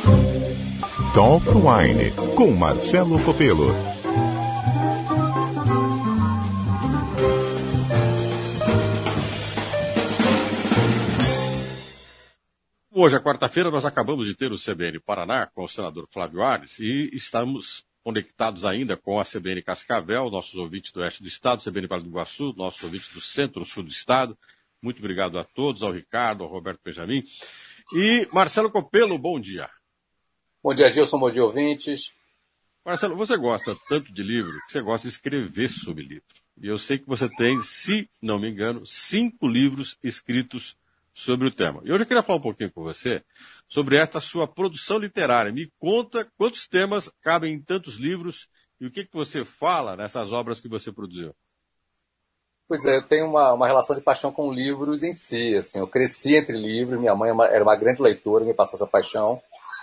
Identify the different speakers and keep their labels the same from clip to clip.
Speaker 1: Talk Wine, com Marcelo Copelo.
Speaker 2: Hoje, é quarta-feira, nós acabamos de ter o CBN Paraná com o senador Flávio Arnes e estamos conectados ainda com a CBN Cascavel, nossos ouvintes do oeste do estado, CBN Vale do Iguaçu, nossos ouvintes do centro-sul do estado. Muito obrigado a todos, ao Ricardo, ao Roberto Benjamin. E Marcelo Copelo, bom dia.
Speaker 3: Bom dia, Gilson, bom dia, ouvintes.
Speaker 2: Marcelo, você gosta tanto de livro que você gosta de escrever sobre livro. E eu sei que você tem, se não me engano, 5 livros escritos sobre o tema. E hoje eu queria falar um pouquinho com você sobre esta sua produção literária. Me conta quantos temas cabem em tantos livros e o que você fala nessas obras que você produziu.
Speaker 3: Pois é, eu tenho uma relação de paixão com livros em si. Assim, eu cresci entre livros, minha mãe era uma grande leitora, me passou essa paixão.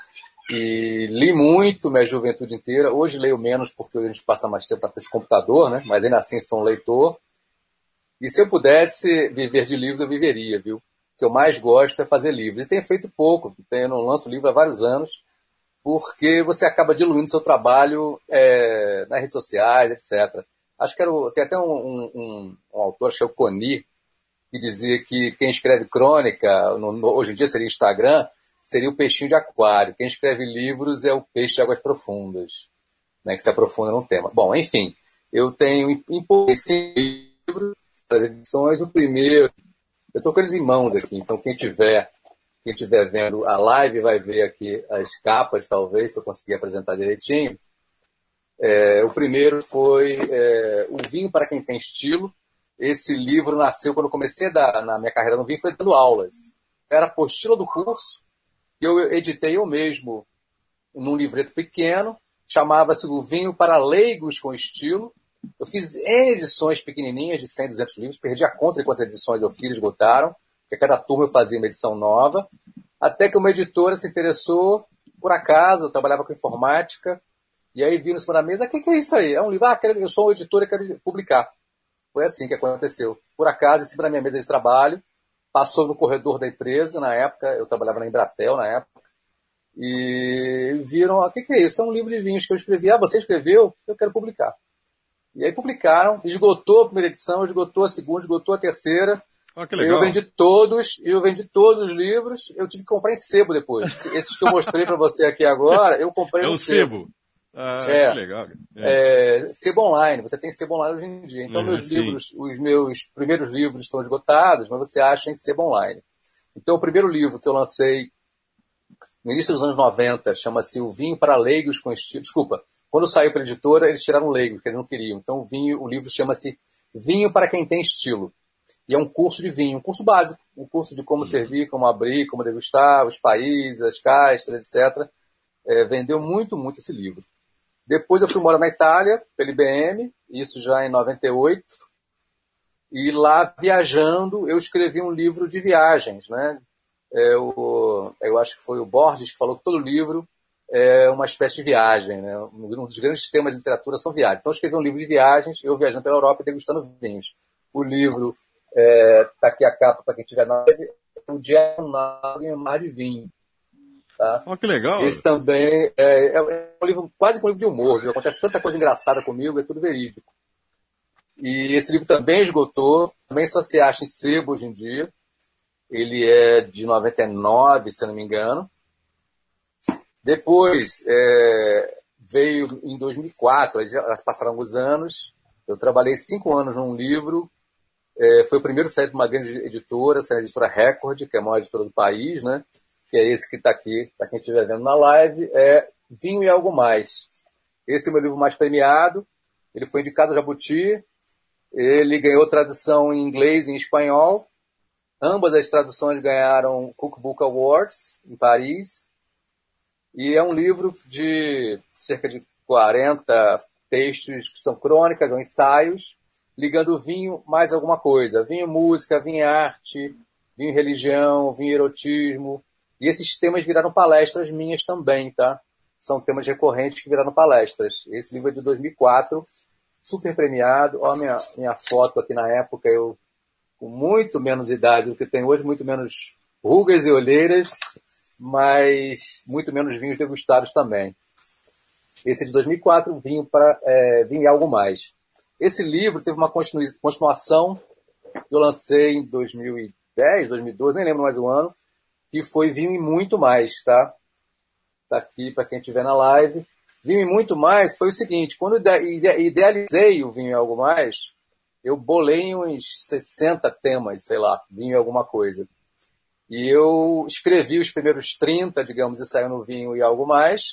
Speaker 3: E li muito minha juventude inteira. Hoje leio menos porque a gente passa mais tempo na frente do computador, né? Mas ainda assim sou um leitor. E se eu pudesse viver de livros, eu viveria, viu? O que eu mais gosto é fazer livros. E tenho feito pouco, eu não lanço livro há vários anos, porque você acaba diluindo seu trabalho nas redes sociais, etc. Acho que tem até um autor, acho que é o Coni, que dizia que quem escreve crônica, hoje em dia seria Instagram, seria o peixinho de aquário. Quem escreve livros é o peixe de águas profundas, né, que se aprofunda no tema. Bom, enfim, eu tenho esse livro, as edições, o primeiro, eu estou com eles em mãos aqui, então quem estiver vendo a live vai ver aqui as capas, talvez, se eu conseguir apresentar direitinho. O primeiro foi O Vinho para Quem Tem Estilo. Esse livro nasceu quando eu comecei na minha carreira no vinho, foi dando aulas. Era a apostila do curso, que eu editei eu mesmo num livreto pequeno, chamava-se O Vinho para Leigos com Estilo. Eu fiz N edições pequenininhas de 100, 200 livros, perdi a conta de quantas edições eu fiz, esgotaram, porque cada turma eu fazia uma edição nova, até que uma editora se interessou, por acaso, eu trabalhava com informática, e aí viram em cima da mesa, o que é isso aí? É um livro, eu sou um editor e quero publicar. Foi assim que aconteceu. Por acaso, em cima da minha mesa de trabalho, passou no corredor da empresa, na época, eu trabalhava na Embratel, na época, e viram, o que é isso? É um livro de vinhos que eu escrevi. Você escreveu? Eu quero publicar. E aí publicaram, esgotou a primeira edição, esgotou a segunda, esgotou a terceira.
Speaker 2: Que legal.
Speaker 3: Eu vendi todos os livros, eu tive que comprar em sebo depois. Esses que eu mostrei para você aqui agora, eu comprei no sebo.
Speaker 2: Que legal.
Speaker 3: Sebo online, você tem sebo online hoje em dia. Então os meus primeiros livros estão esgotados, mas você acha em sebo online. Então o primeiro livro que eu lancei no início dos anos 90 chama-se O Vinho para Leigos com Estilo. Desculpa, quando saiu para a editora, eles tiraram leigos, que eles não queriam. Então o livro chama-se Vinho para Quem Tem Estilo. E é um curso de vinho, um curso básico, um curso de como servir, como abrir, como degustar, os países, as castas, etc. Vendeu muito, muito esse livro. Depois eu fui morar na Itália, pela IBM, isso já em 98. E lá, viajando, eu escrevi um livro de viagens, né? Eu acho que foi o Borges que falou que todo livro é uma espécie de viagem, né? Um dos grandes temas de literatura são viagens. Então eu escrevi um livro de viagens, eu viajando pela Europa e degustando vinhos. O livro, tá aqui a capa para quem tiver na live, é o Diário em Mar de Vinho. Tá?
Speaker 2: Que legal.
Speaker 3: Esse também é um livro, quase um livro de humor, viu? Acontece tanta coisa engraçada comigo, é tudo verídico. E esse livro também esgotou, também só se acha em sebo hoje em dia. Ele é de 99, se eu não me engano. Depois, veio em 2004, já passaram alguns anos, eu trabalhei 5 anos num livro, foi o primeiro sair de uma grande editora, a editora Record, que é a maior editora do país, né? Que é esse que está aqui, para quem estiver vendo na live, é Vinho e Algo Mais. Esse é o meu livro mais premiado, ele foi indicado ao Jabuti, ele ganhou tradução em inglês e em espanhol, ambas as traduções ganharam Cookbook Awards, em Paris, e é um livro de cerca de 40 textos que são crônicas ou ensaios, ligando vinho mais alguma coisa. Vinho música, vinho arte, vinho religião, vinho erotismo. E esses temas viraram palestras minhas também, tá? São temas recorrentes que viraram palestras. Esse livro é de 2004, super premiado. Olha a minha foto aqui na época, eu com muito menos idade do que tenho hoje, muito menos rugas e olheiras, mas muito menos vinhos degustados também. Esse é de 2004, Vinho e Algo Mais. Esse livro teve uma continuação que eu lancei em 2010, 2012, nem lembro mais o ano, que foi Vinho e Muito Mais, tá? Tá aqui para quem estiver na live. Vinho e Muito Mais foi o seguinte, quando eu idealizei o Vinho e Algo Mais, eu bolei uns 60 temas, sei lá, vinho e alguma coisa. E eu escrevi os primeiros 30, digamos, e saiu no Vinho e Algo Mais.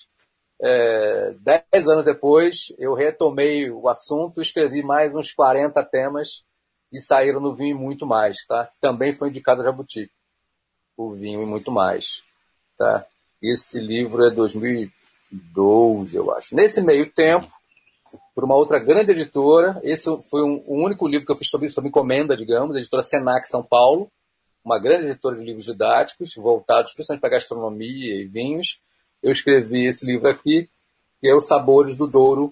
Speaker 3: 10 anos depois, eu retomei o assunto, escrevi mais uns 40 temas e saíram no Vinho e Muito Mais, tá? Também foi indicado a Jabuti, o Vinho e Muito Mais, tá? Esse livro é 2012, eu acho. Nesse meio tempo, por uma outra grande editora, esse foi o único livro que eu fiz sob encomenda, digamos, a editora Senac São Paulo, uma grande editora de livros didáticos, voltados principalmente para gastronomia e vinhos. Eu escrevi esse livro aqui, que é o Sabores do Douro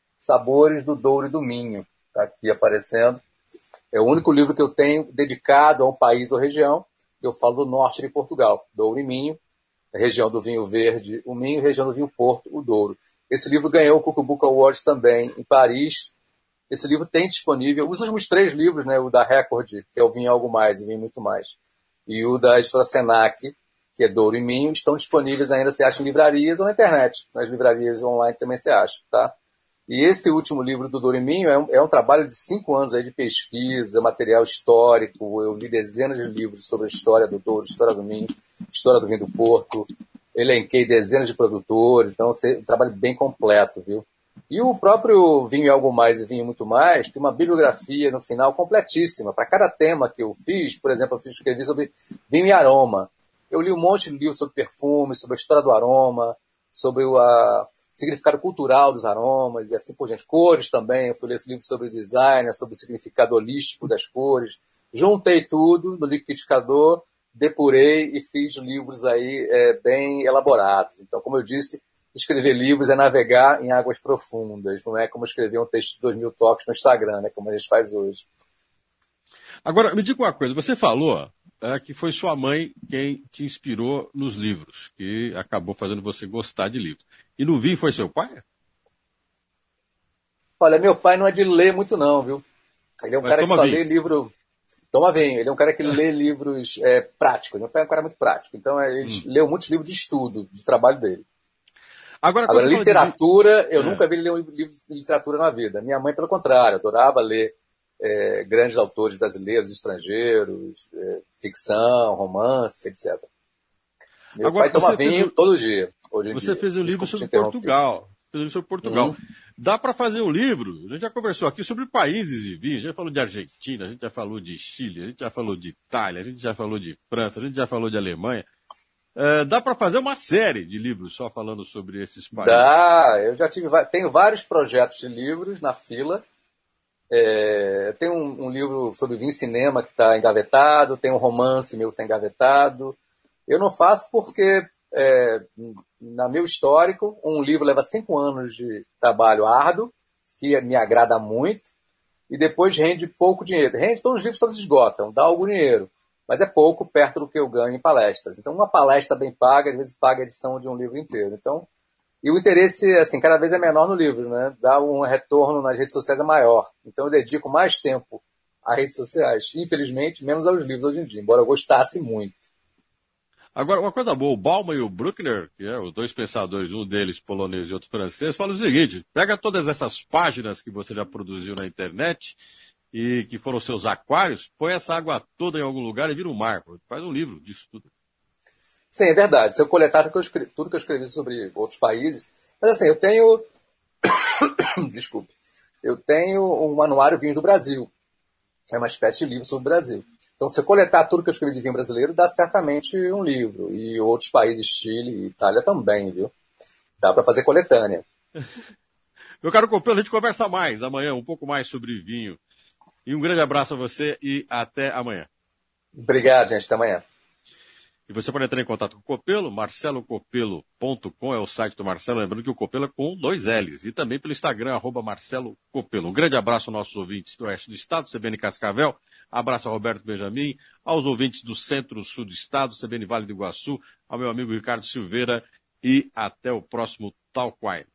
Speaker 3: e do Minho. Está aqui aparecendo. É o único livro que eu tenho dedicado a um país ou região. Eu falo do norte de Portugal, Douro e Minho, região do vinho verde, o Minho, região do vinho Porto, o Douro. Esse livro ganhou o Cook Book Awards também, em Paris. Esse livro tem disponível, os últimos 3 livros, né, o da Record, que é o Vinho Algo Mais e Vinho Muito Mais, e o da editora Senac, que é Douro e Minho, estão disponíveis ainda, se acha em livrarias ou na internet. Nas livrarias online também se acha, tá? E esse último livro do Douro e Minho é um trabalho de 5 anos aí de pesquisa, material histórico. Eu li dezenas de livros sobre a história do Douro, história do Minho, história do vinho do Porto. Elenquei dezenas de produtores, então é um trabalho bem completo, viu? E o próprio Vinho e Algo Mais e Vinho e Muito Mais tem uma bibliografia no final completíssima. Para cada tema que eu fiz, por exemplo, eu escrevi sobre vinho e aroma. Eu li um monte de livros sobre perfume, sobre a história do aroma, sobre o significado cultural dos aromas e assim por diante. Cores também, eu fui ler esse livro sobre design, sobre o significado holístico das cores. Juntei tudo no liquidificador, depurei e fiz livros aí bem elaborados. Então, como eu disse, escrever livros é navegar em águas profundas, não é como escrever um texto de 2000 toques no Instagram, né, como a gente faz hoje.
Speaker 2: Agora, me diga uma coisa, você falou que foi sua mãe quem te inspirou nos livros, que acabou fazendo você gostar de livros. E no vinho foi seu pai?
Speaker 3: Olha, meu pai não é de ler muito não, viu? Ele é um cara que só lê livro... Toma vinho. Ele é um cara que lê livros práticos. Meu pai é um cara muito prático. Então, ele leu muitos livros de estudo, de trabalho dele. Agora literatura, eu nunca vi ele ler um livro de literatura na vida. Minha mãe, pelo contrário, adorava ler grandes autores brasileiros, estrangeiros, ficção, romance, etc. Meu pai toma vinho todo dia.
Speaker 2: Você fez um livro sobre Portugal. Dá para fazer um livro, a gente já conversou aqui sobre países e vinhos, a gente já falou de Argentina, a gente já falou de Chile, a gente já falou de Itália, a gente já falou de França, a gente já falou de Alemanha. Dá para fazer uma série de livros só falando sobre esses países?
Speaker 3: Dá, eu já tenho vários projetos de livros na fila. Tem um livro sobre vinho e cinema que está engavetado, tem um romance meu que está engavetado. Eu não faço porque, no meu histórico, um livro leva 5 anos de trabalho árduo, que me agrada muito, e depois rende pouco dinheiro. Todos os livros todos esgotam, dá algum dinheiro, mas é pouco perto do que eu ganho em palestras. Então, uma palestra bem paga, às vezes paga a edição de um livro inteiro. Então, e o interesse, assim, cada vez é menor no livro, né? Dá um retorno nas redes sociais é maior. Então, eu dedico mais tempo às redes sociais. Infelizmente, menos aos livros hoje em dia, embora eu gostasse muito.
Speaker 2: Agora, uma coisa boa, o Bauman e o Bruckner, que é os 2 pensadores, um deles polonês e outro francês, falam o seguinte: pega todas essas páginas que você já produziu na internet e que foram seus aquários, põe essa água toda em algum lugar e vira um mar. Faz um livro disso tudo.
Speaker 3: Sim, é verdade. Se eu coletar tudo que eu escrevi sobre outros países... Mas assim, eu tenho... Desculpe. Eu tenho um anuário Vinho do Brasil. É uma espécie de livro sobre o Brasil. Então, se eu coletar tudo que eu escrevi de vinho brasileiro, dá certamente um livro. E outros países, Chile e Itália também, viu? Dá para fazer coletânea.
Speaker 2: Meu caro Copelo, a gente conversa mais amanhã, um pouco mais sobre vinho. E um grande abraço a você e até amanhã.
Speaker 3: Obrigado, gente. Até amanhã.
Speaker 2: E você pode entrar em contato com o Copelo, marcelocopelo.com é o site do Marcelo, lembrando que o Copelo é com 2 L's, e também pelo Instagram, @Marcelo Copelo. Um grande abraço aos nossos ouvintes do oeste do estado, CBN Cascavel, Abraço ao Roberto Benjamin, aos ouvintes do Centro-Sul do Estado, CBN Vale do Iguaçu, ao meu amigo Ricardo Silveira e até o próximo Talk Wine.